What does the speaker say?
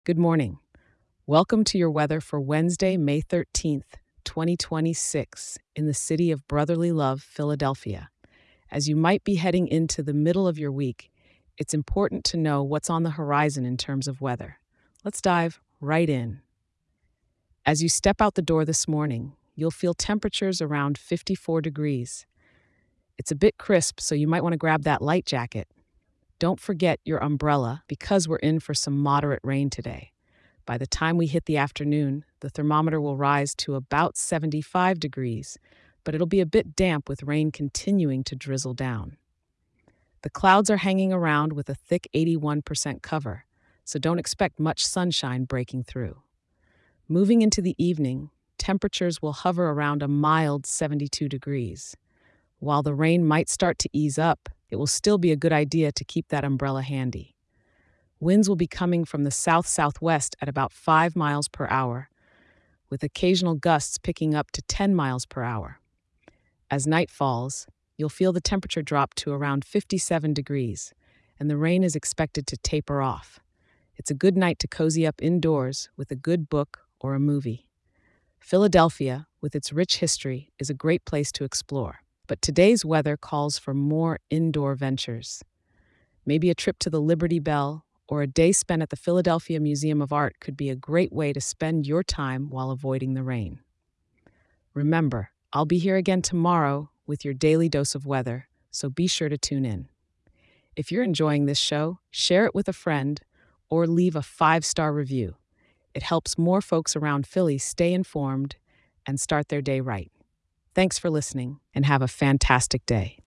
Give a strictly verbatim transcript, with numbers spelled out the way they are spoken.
Good morning. Welcome to your weather for Wednesday, May thirteenth, twenty twenty-six, in the city of brotherly love, Philadelphia. As you might be heading into the middle of your week, it's important to know what's on the horizon in terms of weather. Let's dive right in. As you step out the door this morning, you'll feel temperatures around fifty-four degrees. It's a bit crisp, so you might want to grab that light jacket. Don't forget your umbrella because we're in for some moderate rain today. By the time we hit the afternoon, the thermometer will rise to about seventy-five degrees, but it'll be a bit damp with rain continuing to drizzle down. The clouds are hanging around with a thick eighty-one percent cover, so don't expect much sunshine breaking through. Moving into the evening, temperatures will hover around a mild seventy-two degrees. While the rain might start to ease up, it will still be a good idea to keep that umbrella handy. Winds will be coming from the south-southwest at about five miles per hour, with occasional gusts picking up to ten miles per hour. As night falls, you'll feel the temperature drop to around fifty-seven degrees, and the rain is expected to taper off. It's a good night to cozy up indoors with a good book or a movie. Philadelphia, with its rich history, is a great place to explore, but today's weather calls for more indoor ventures. Maybe a trip to the Liberty Bell or a day spent at the Philadelphia Museum of Art could be a great way to spend your time while avoiding the rain. Remember, I'll be here again tomorrow with your daily dose of weather, so be sure to tune in. If you're enjoying this show, share it with a friend or leave a five-star review. It helps more folks around Philly stay informed and start their day right. Thanks for listening, and have a fantastic day.